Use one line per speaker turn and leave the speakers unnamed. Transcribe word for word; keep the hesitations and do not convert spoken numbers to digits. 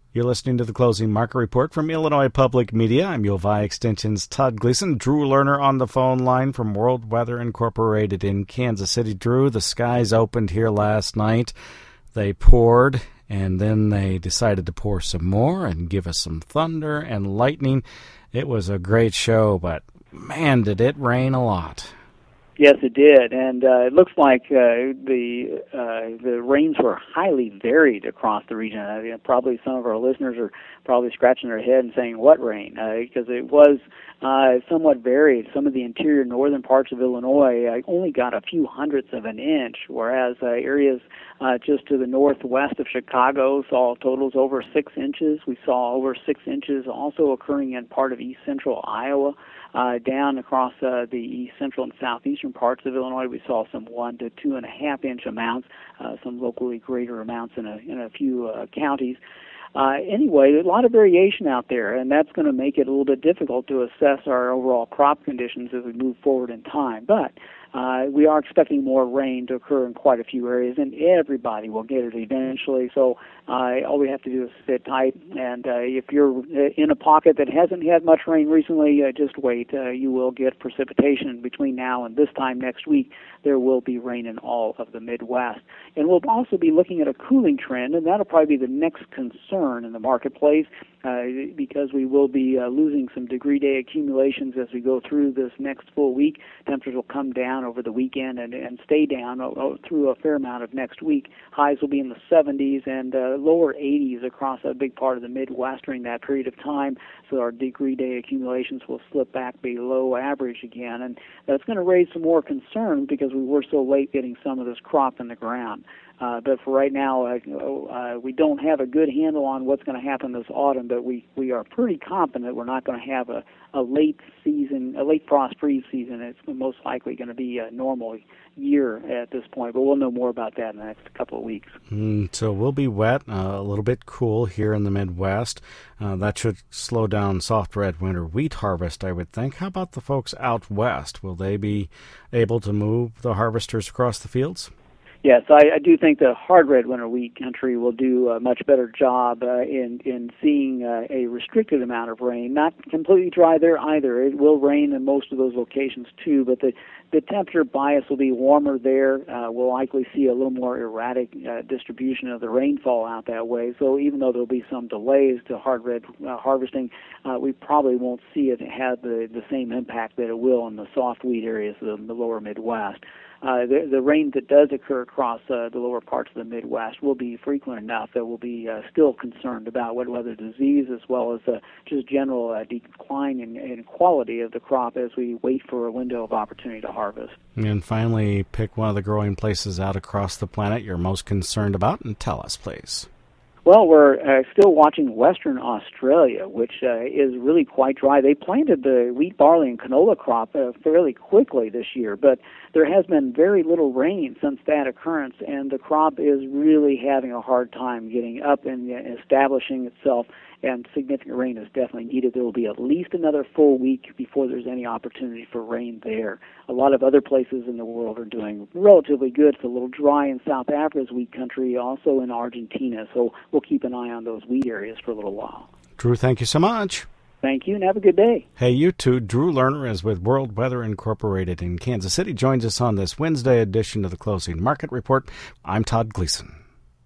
You're listening to the Closing Market Report from Illinois Public Media. I'm U of I Extension's Todd Gleason. Drew Lerner on the phone line from World Weather Incorporated in Kansas City. Drew, the skies opened here last night. They poured, and then they decided to pour some more and give us some thunder and lightning. It was a great show, but man, did it rain a lot.
Yes, it did, and uh, it looks like uh, the uh, the rains were highly varied across the region. I mean, probably some of our listeners are probably scratching their head and saying, "What rain?" Uh, because it was uh, somewhat varied. Some of the interior northern parts of Illinois uh, only got a few hundredths of an inch, whereas uh, areas uh, just to the northwest of Chicago saw totals over six inches. We saw over six inches also occurring in part of east central Iowa. Uh, down across uh, the east central and southeastern parts of Illinois, we saw some one to two and a half inch amounts, uh, some locally greater amounts in a, in a few uh, counties. Uh, anyway, there's a lot of variation out there, and that's going to make it a little bit difficult to assess our overall crop conditions as we move forward in time. But uh, we are expecting more rain to occur in quite a few areas, and everybody will get it eventually. So uh, all we have to do is sit tight, and uh, if you're in a pocket that hasn't had much rain recently, uh, just wait. Uh, you will get precipitation between now and this time next week. There will be rain in all of the Midwest. And we'll also be looking at a cooling trend, and that'll probably be the next concern in the marketplace uh, because we will be uh, losing some degree-day accumulations as we go through this next full week. Temperatures will come down over the weekend and, and stay down uh, through a fair amount of next week. Highs will be in the seventies and uh, lower eighties across a big part of the Midwest during that period of time, so our degree-day accumulations will slip back below average again. And that's going to raise some more concern because we were so late getting some of this crop in the ground. Uh, but for right now, uh, uh, we don't have a good handle on what's going to happen this autumn, but we, we are pretty confident we're not going to have a, a late season, a late frost freeze season. It's most likely going to be a normal year at this point, but we'll know more about that in the next couple of weeks.
Mm, so we'll be wet, uh, a little bit cool here in the Midwest. Uh, that should slow down soft red winter wheat harvest, I would think. How about the folks out west? Will they be able to move the harvesters across the fields?
Yes, I, I do think the hard red winter wheat country will do a much better job uh, in in seeing uh, a restricted amount of rain. Not completely dry there either. It will rain in most of those locations too, but the, the temperature bias will be warmer there. Uh, we'll likely see a little more erratic uh, distribution of the rainfall out that way. So even though there will be some delays to hard red uh, harvesting, uh, we probably won't see it have the, the same impact that it will in the soft wheat areas of the lower Midwest. Uh, the, the rain that does occur across uh, the lower parts of the Midwest will be frequent enough that we'll be uh, still concerned about wet weather disease as well as uh, just general uh, decline in, in quality of the crop as we wait for a window of opportunity to harvest.
And finally, pick one of the growing places out across the planet you're most concerned about and tell us, please.
Well, we're uh, still watching Western Australia, which uh, is really quite dry. They planted the wheat, barley, and canola crop uh, fairly quickly this year, but there has been very little rain since that occurrence, and the crop is really having a hard time getting up and uh, establishing itself, and significant rain is definitely needed. There will be at least another full week before there's any opportunity for rain there. A lot of other places in the world are doing relatively good. It's a little dry in South Africa's wheat country, also in Argentina, so we'll keep an eye on those wheat areas for a little while.
Drew, thank you so much.
Thank you, and have a good day.
Hey, you too. Drew Lerner is with World Weather Incorporated in Kansas City. Joins us on this Wednesday edition of the Closing Market Report. I'm Todd Gleason.